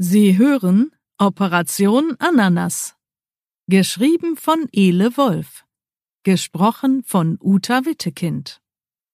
Sie hören Operation Ananas. Geschrieben von Ele Wolf. Gesprochen von Uta Wittekind.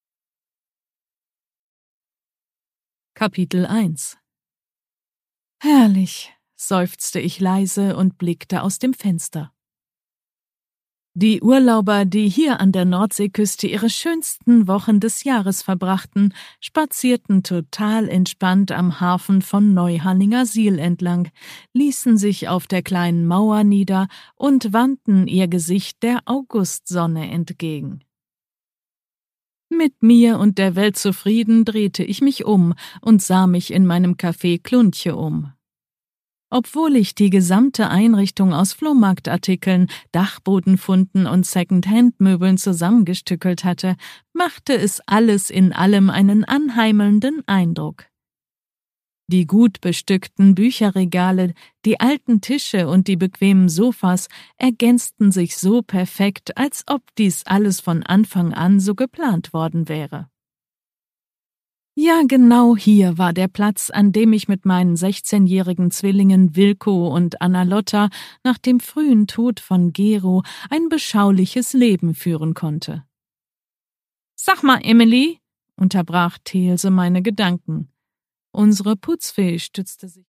Kapitel 1. Herrlich, seufzte ich leise und blickte aus dem Fenster. Die Urlauber, die hier an der Nordseeküste ihre schönsten Wochen des Jahres verbrachten, spazierten total entspannt am Hafen von Neuhanningersiel entlang, ließen sich auf der kleinen Mauer nieder und wandten ihr Gesicht der Augustsonne entgegen. Mit mir und der Welt zufrieden drehte ich mich um und sah mich in meinem Café Kluntje um. Obwohl ich die gesamte Einrichtung aus Flohmarktartikeln, Dachbodenfunden und Second-Hand-Möbeln zusammengestückelt hatte, machte es alles in allem einen anheimelnden Eindruck. Die gut bestückten Bücherregale, die alten Tische und die bequemen Sofas ergänzten sich so perfekt, als ob dies alles von Anfang an so geplant worden wäre. Ja, genau hier war der Platz, an dem ich mit meinen 16-jährigen Zwillingen Wilko und Anna-Lotta nach dem frühen Tod von Gero ein beschauliches Leben führen konnte. »Sag mal, Emily«, unterbrach Thelse meine Gedanken. Unsere Putzfee stützte sich